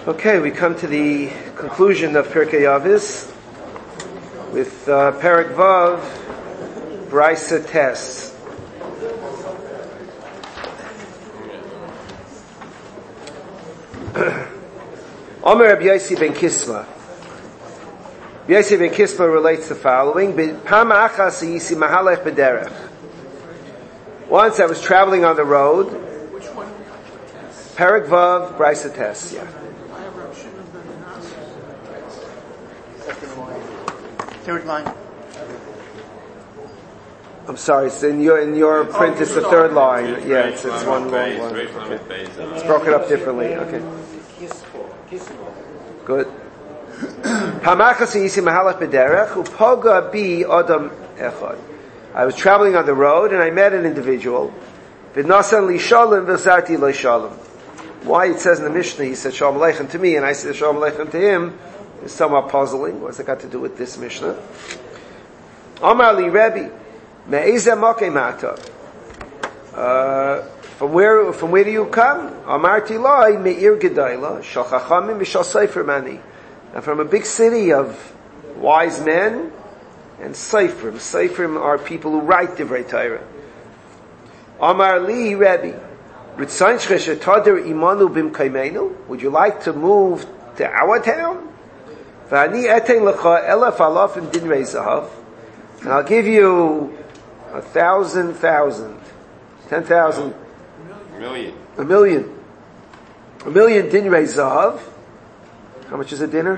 Okay, we come to the conclusion of Pirkei Avos with Perek Vav, Brisa Tes. Omer Rabbi Yossi ben Kisma. Rabbi Yossi ben Kisma relates the following: Pam achas yisi mahalech b'derech. Once I was traveling on the road. Which one? Perek Vav, Brisa Tes. Yeah. Third line. I'm sorry, it's in your print. It's the third line. Yeah, it's one long one. Okay. It's broken up differently. Okay. Good. I was traveling on the road and I met an individual. Why it says in the Mishnah he said Shalom Aleichem to me and I said Shalom Aleichem to him is somewhat puzzling. What's it got to do with this Mishnah? Amar li Rebbe, me'ezeh makeh mata. From where do you come? Amarti lai me'ir gedayla, shal chachamim v'shal sefer mani. And from a big city of wise men and seifrim. Seifrim are people who write divrei Torah. Amar li Rebbe, ritzayncheh shetader imanu b'mkaimenu. Would you like to move to our town? And I'll give you 1,000, 10,000, a million dinrei zahav. How much is a dinner?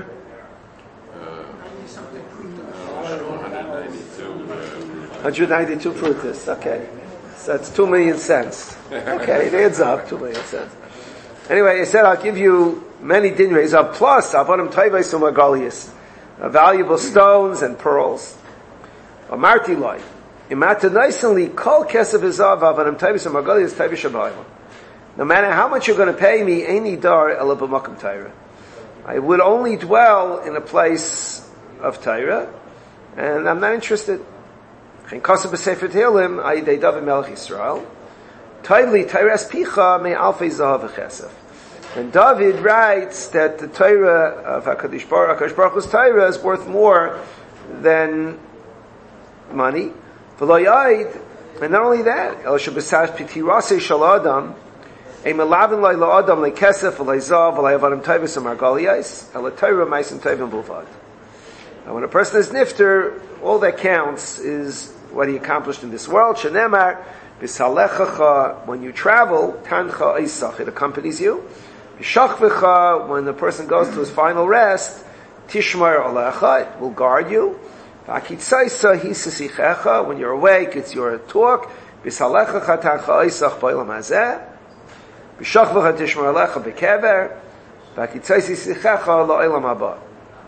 192 prutas. Okay, so that's 2 million cents. Okay, it adds up, 2 million cents. Anyway, he said, I'll give you many dinreis of plus avodim toivos umagalius, valuable stones and pearls. Amarti loy, imata nicely kol kesef izav avodim toivos umagalius toivish abayim. No matter how much you're going to pay me, any dar ela b'makom Torah. I would only dwell in a place of Torah, and I'm not interested. Chen kosev b'sefer Tehillim ayidei David Melech Yisrael. Toivli Torah's picha me alfei zahav v'chesef. And David writes that the Torah of HaKadosh Baruch Hu's Torah is worth more than money. And not only that, El Shabbasash Pitirase Shal Adam, a Melavin Lai La Adam Le Kesef Le Zav Le Avadim Tovos Umargaliyos El Torah Ma'asim Tovim Bulvad. And when a person is nifter, all that counts is what he accomplished in this world. Shenemar B'Salechacha, when you travel, Tancha Eisach, it accompanies you. Shachvecha, when the person goes to his final rest, Tishmar Alecha, it will guard you. Vakitzaisa Hisasichecha, when you're awake, it's your talk. B'Salechacha Tancha Eisach B'Olam Hazeh. B'Shachvecha Tishmar Alecha B'Kever. Vakitzaisa Hisasichecha La'olam Haba.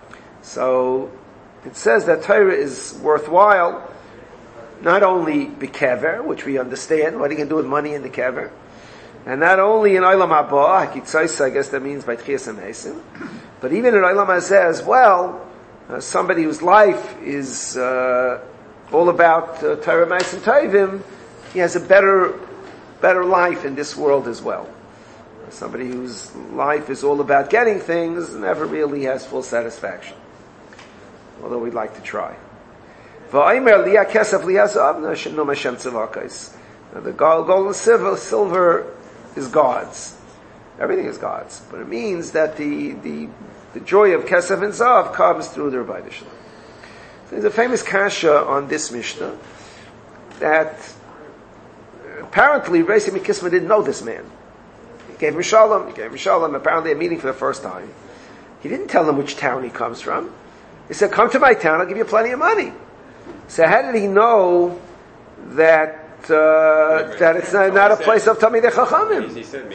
So, it says that Torah is worthwhile, not only B'Kever, which we understand, what he can do with money in the Kever, and not only in Olam Haba, Hakitzais, I guess that means by Tchias HaMesim, but even in Olam Hazeh as well, somebody whose life is all about Torah Ma'asim Tovim, he has a better life in this world as well. Somebody whose life is all about getting things never really has full satisfaction, although we'd like to try. The gold and silver is God's. Everything is God's. But it means that the joy of Kesef and Zav comes through the Rebbeinu Shalom. So there's a famous kasha on this Mishnah that apparently Reisi Mikisma didn't know this man. He gave him Shalom. Apparently a meeting for the first time. He didn't tell him which town he comes from. He said, come to my town, I'll give you plenty of money. So how did he know that it's not a place of Talmidei Chachamim? He said,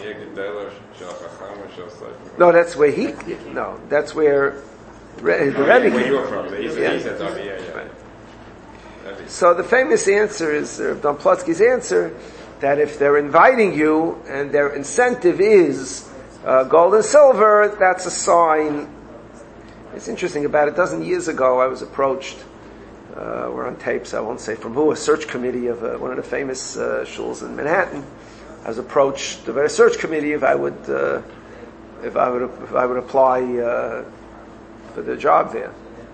no, that's where that's where the Rebbe came from. So the famous answer is, Don Plotsky's answer, that if they're inviting you and their incentive is gold and silver, that's a sign. It's interesting, about a dozen years ago I was approached, we're on tape, so I won't say from who, a search committee of one of the famous shuls in Manhattan. I was approached by a search committee if I would if I would apply for the job there.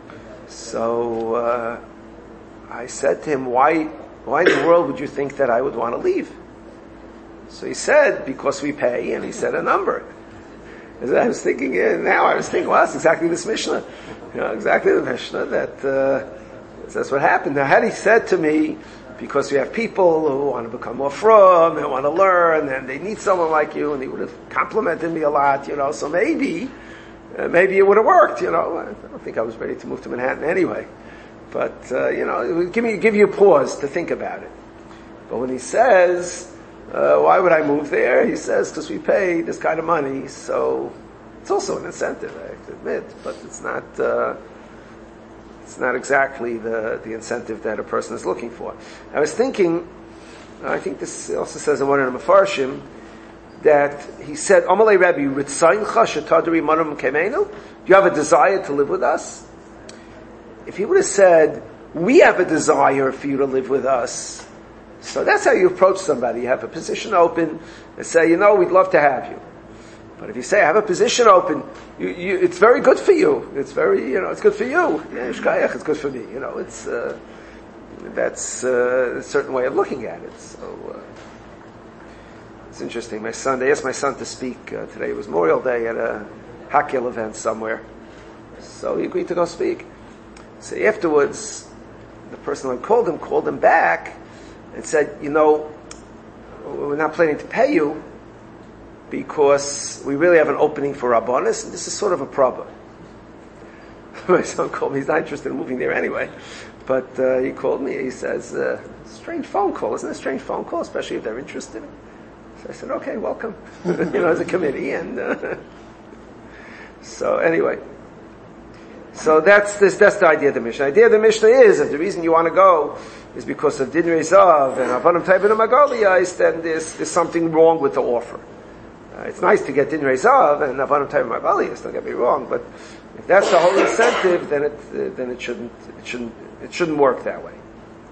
So I said to him, why in the world would you think that I would want to leave? So he said, because we pay, and he said a number. I was thinking, well, that's exactly this Mishnah. Exactly the Mishnah that's what happened. Now, had he said to me, because we have people who want to become more from, they want to learn, and they need someone like you, and he would have complimented me a lot, so maybe it would have worked, I don't think I was ready to move to Manhattan anyway. But, it would give you a pause to think about it. But when he says, why would I move there? He says, because we pay this kind of money, so it's also an incentive, I have to admit, but it's not exactly the incentive that a person is looking for. I was thinking, I think this also says in one of the Mefarshim, that he said, Amalei Rebbe, Ritzayncha shetadri manum kemenu? Do you have a desire to live with us? If he would have said, we have a desire for you to live with us, so that's how you approach somebody. You have a position open and say, we'd love to have you. But if you say, I have a position open, it's very good for you. It's very, it's good for you. It's good for me. That's a certain way of looking at it. So, it's interesting. They asked my son to speak today. It was Memorial Day at a Hakel event somewhere. So he agreed to go speak. So afterwards, the person who called him back and said, we're not planning to pay you because we really have an opening for Rabbanis, and this is sort of a problem. My son called me. He's not interested in moving there anyway. But he called me. He says, strange phone call. Isn't it a strange phone call, especially if they're interested? So I said, okay, welcome. As a committee. And so anyway. So that's the idea of the Mishnah. The idea of the Mishnah is that the reason you want to go is because of Din Rezav and Avanim Taibin Magaliyais, then there's something wrong with the offer. It's nice to get Din Rezav and Avanim Taibin Magaliyais, don't get me wrong, but if that's the whole incentive, then it shouldn't work that way.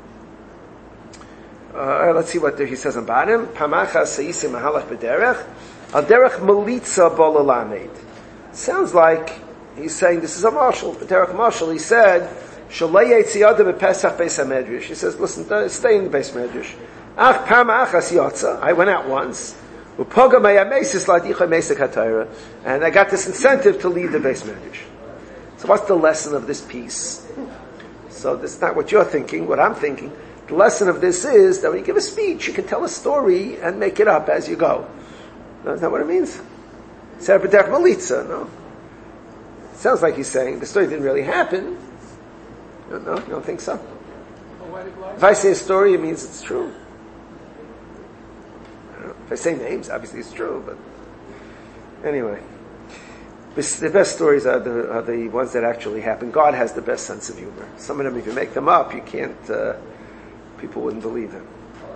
Let's see what he says on bottom. Pamacha Seisim Mahalach B'derech Al Derech Melitza Bolalamed. Sounds like he's saying this is a marshal. B'derech marshal. He said, Shalei Yetziyadim B'Pesach Beis HaMedrash. He says, listen, stay in the Beis Medrash. Ach Pamachas Yotza. I went out once. Upoga Meyamesis Ladicha Mesek HaTorah. And I got this incentive to leave the Beis Medrash. So what's the lesson of this piece? So this is not what you're thinking, what I'm thinking. The lesson of this is that when you give a speech, you can tell a story and make it up as you go. No, is that what it means? Serapetech Malitza, no? It sounds like he's saying the story didn't really happen. No, you don't think so? If I say a story, it means it's true. I don't know. If I say names, obviously it's true, but anyway. The best stories are the ones that actually happen. God has the best sense of humor. Some of them, if you make them up, you can't, people wouldn't believe them.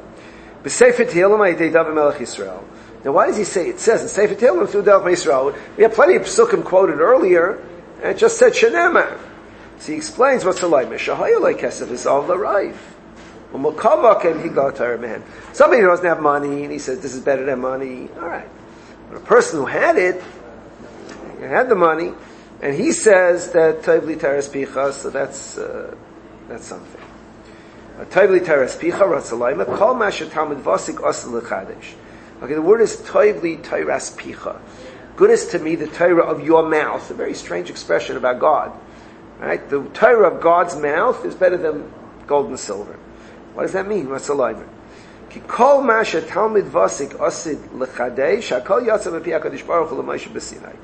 Now why does he say, it says in Sefer Tehillim through Delach Yisrael, we have plenty of psukim quoted earlier, and it just said Shenema. So he explains what's the like. Meshahayolai kesef is all the rife. Somebody who doesn't have money, and he says this is better than money. Alright. But a person who had it, had the money, and he says that Tovli Teres Picha, so that's something. Tovli Teres Picha, Ratzalayma, Kol Masha Talmud Vasik Asal L'Chadesh. Okay, the word is Tovli Teres Picha. Good is to me the Torah of your mouth, a very strange expression about God. Right? The Torah of God's mouth is better than gold and silver. What does that mean? Ratzalayma. Ki Kol Masha Talmud Vasik Asal L'Chadesh, HaKol Yatzav Pi HaKadosh Baruch Hu L'Moshe B'Sinai.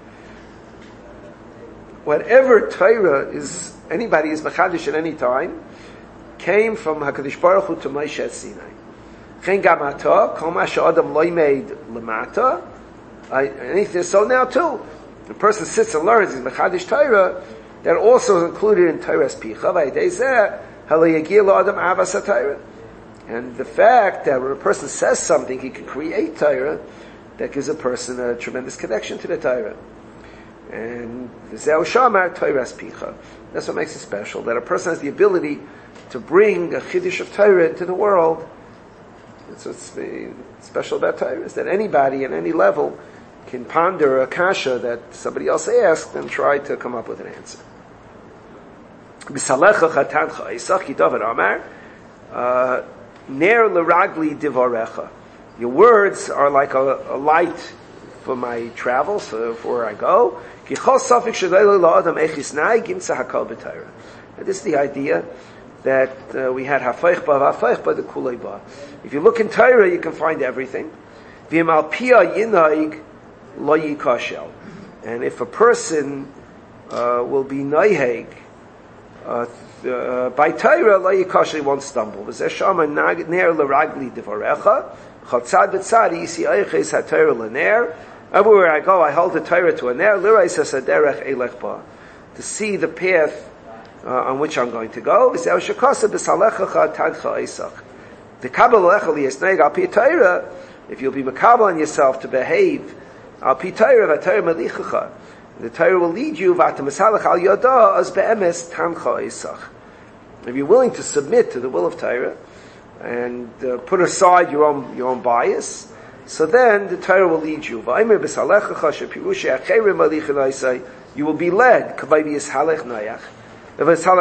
Whatever Torah is, anybody is mechadish at any time, came from HaKadosh Baruch Hu to Moshe at Sinai. Chen gamata, kol ma she'adam lo yimeid lemata. So now too, the person sits and learns his mechadish Torah, that also is included in Torah's picha. V'ayidei halei yagia la'adam avas haTorah. And the fact that when a person says something, he can create Torah, that gives a person a tremendous connection to the Torah. And that's what makes it special, that a person has the ability to bring a chiddush of Torah into the world. That's what's special about Torah, is that anybody at any level can ponder a kasha that somebody else asked and try to come up with an answer. B'salecha chatancha Isach ki David Amar ner l'ragli divarecha. Your words are like a light for my travels, for where I go. Ki chol safik shadaylo la'adam echisnai gimtza hakol b'Torah. This is the idea that we had hafeich ba the kulei ba. If you look in Torah, you can find everything. V'im al pia yinaig lo yikashel. And if a person will be noiheg by Torah, lo yikashel, won't stumble. V'zeh shama ner l'ragli divarecha chatzad b'tzad yisi eiches ha-Torah l'ner. Everywhere I go, I hold the Torah to a ner l'reis hasaderech elech ba, to see the path on which I'm going to go. The if you'll be makabel on yourself to behave, the Torah will lead you. If you're willing to submit to the will of Torah and put aside your own bias, so then the Torah will lead you. You will be led. So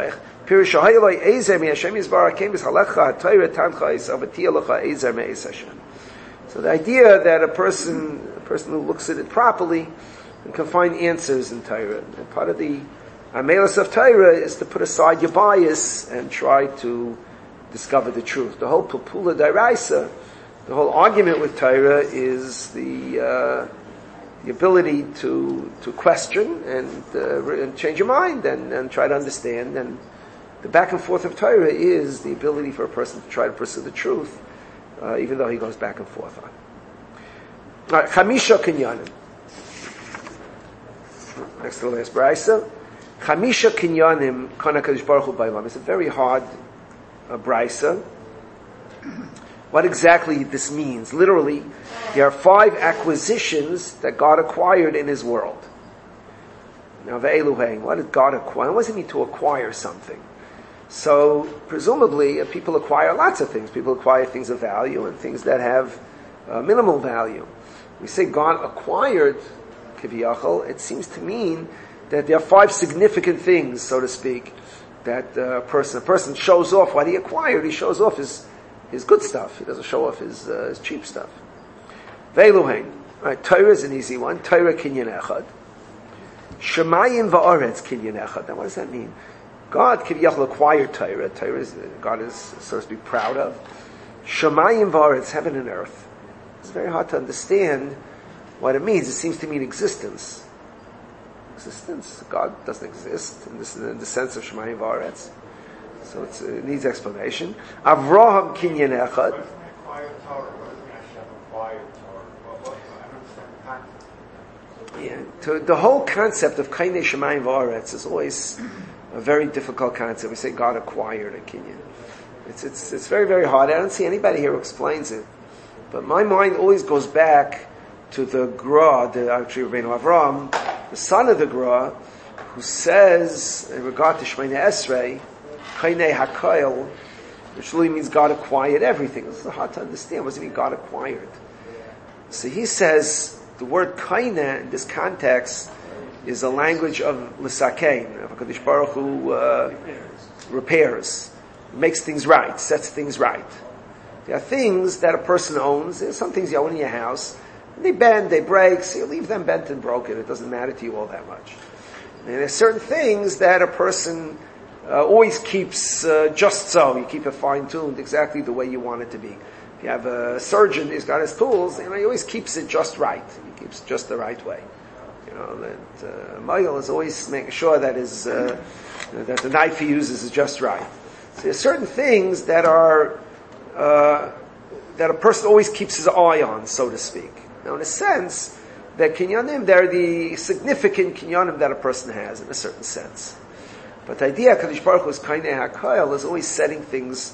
the idea that a person who looks at it properly can find answers in Torah. And part of the amelis of Torah is to put aside your bias and try to discover the truth. The whole Pupula Dairaisa, the whole argument with Torah is the ability to question and change your mind and try to understand. And the back and forth of Torah is the ability for a person to try to pursue the truth, even though he goes back and forth on. All right, Chamisha Kinyanim. Next to the last brayso. Chamisha Kinyanim Kana Kadosh Baruch Hu Bailam. It's a very hard brayso. What exactly this means? Literally, there are 5 acquisitions that God acquired in His world. Now, ve'eluhein, what did God acquire? What does it mean to acquire something? So, presumably, people acquire lots of things. People acquire things of value and things that have minimal value. We say God acquired kiviyachol. It seems to mean that there are 5 significant things, so to speak, that a person shows off what he acquired. He shows off his good stuff. He doesn't show off his cheap stuff. Ve'eluhein. Right, Torah is an easy one. Torah kinyan echad. Shemayim va'aretz kinyan echad. Now, what does that mean? God kiviyachol acquired Torah. God is supposed to be proud of. Shemayim va'aretz, heaven and earth. It's very hard to understand what it means. It seems to mean existence. Existence. God doesn't exist in the sense of Shemayim va'aretz. So it needs explanation. Avraham kinyan echad. Yeah, the whole concept of kainei shemayim va'aretz is always a very difficult concept. We say God acquired a kinyan. It's very, very hard. I don't see anybody here who explains it. But my mind always goes back to the Gra, actually Rabbeinu Avraham, the son of the Gra, who says in regard to Shemini Esrei, kainei hakoil, which really means God acquired everything. It's hard to understand. What does it mean God acquired? So he says the word kaineh in this context is a language of l'sakein, of HaKadosh Baruch Hu repairs, makes things right, sets things right. There are things that a person owns. There's some things you own in your house. They bend, they break, so you leave them bent and broken. It doesn't matter to you all that much. And there's certain things that a person always keeps just so. You keep it fine-tuned exactly the way you want it to be. If you have a surgeon, he's got his tools, he always keeps it just right. He keeps it just the right way. That Mayel is always making sure that that the knife he uses is just right. So there's certain things that are that a person always keeps his eye on, so to speak. Now, in a sense, that kinyanim, they're the significant kinyanim that a person has, in a certain sense. But the idea, Kadosh Baruch Hu's kainei hakoil, is always setting things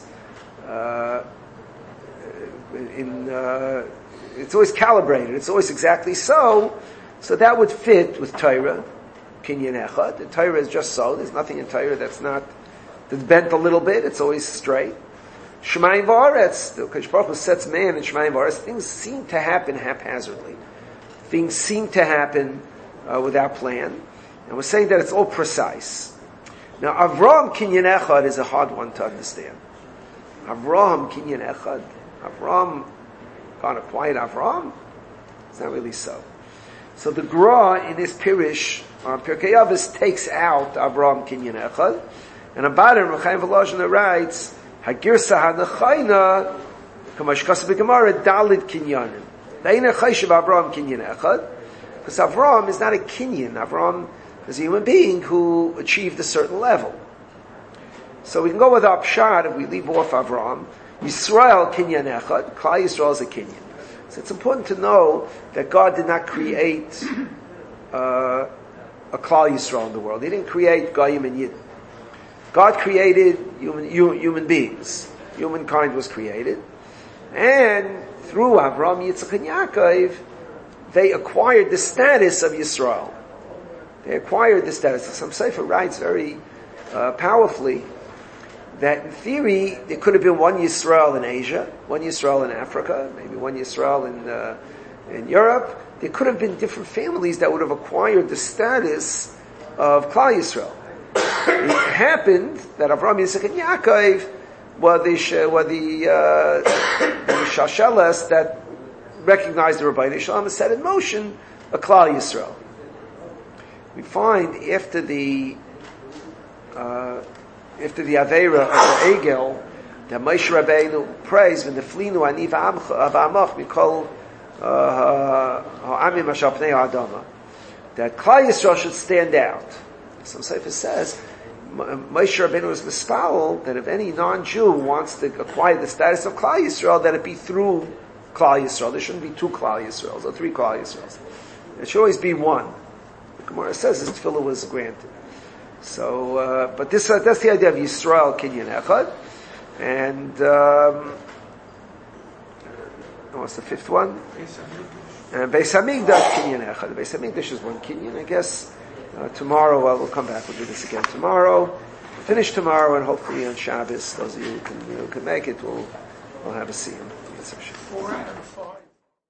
it's always calibrated. It's always exactly so. So that would fit with Torah, kinyan echad. The Torah is just so. There's nothing in Torah that's bent a little bit. It's always straight. Shemayim va'aretz. The Kadosh Baruch Hu sets man in Shemayim va'aretz. Things seem to happen haphazardly. being seen to happen without plan. And we're saying that it's all precise. Now, Avraham Kinyan Echad is a hard one to understand. Avraham Kinyan Echad. Avraham, God acquired Avraham? It's not really so. So the Gra in his Pirish, Pirkei Avos, takes out Avraham Kinyan Echad. And about it, Rechaim Volozhiner writes, Hagirsa HaNechayna, Kamashkasa B'Gemara, Dalid Kinyanim. Ve'ina Chayshav Avraham Kinyan Echad. Because Avraham is not a Kinyan. Avraham is a human being who achieved a certain level. So we can go with our pshat if we leave off Avraham. Yisrael Kinyan Echad. Klal Yisrael is a Kinyan. So it's important to know that God did not create a Klal Yisrael in the world. He didn't create Goyim and Yid. God created human beings. Humankind was created. And through Avraham, Yitzchak, and Yaakov, they acquired the status of Yisrael. They acquired the status. Some Sefer writes very powerfully that in theory there could have been one Yisrael in Asia, one Yisrael in Africa, maybe one Yisrael in Europe. There could have been different families that would have acquired the status of Klal Yisrael. It happened that Avraham, Yitzchak, and Yaakov were the Shashelas that recognized the Rabbeinu Shalom and set in motion a Klal Yisrael. We find after the Aveira of the Egel, that Moshe Rabbeinu prays, "V'neflinu ani v'amach mikol ha'amim asher pnei ha'adama," that Klal Yisrael should stand out. Some Sefer says Moshe Rabbeinu was mispal that if any non-Jew wants to acquire the status of Klal Yisrael, that it be through Klal Yisrael. There shouldn't be two Klal Yisraels or three Klal Yisraels. It should always be one. The Gemara says his tefillah was granted. So, but that's the idea of Yisrael Kinyan Echad. And what's the fifth one? And Beis Hamikdash Kinyan Echad. Beis Hamikdash is one Kinyan, I guess. Tomorrow, we'll come back. We'll do this again tomorrow. Finish tomorrow, and hopefully on Shabbos, those of you who can make it, we'll have a siyum. 4 out of 5.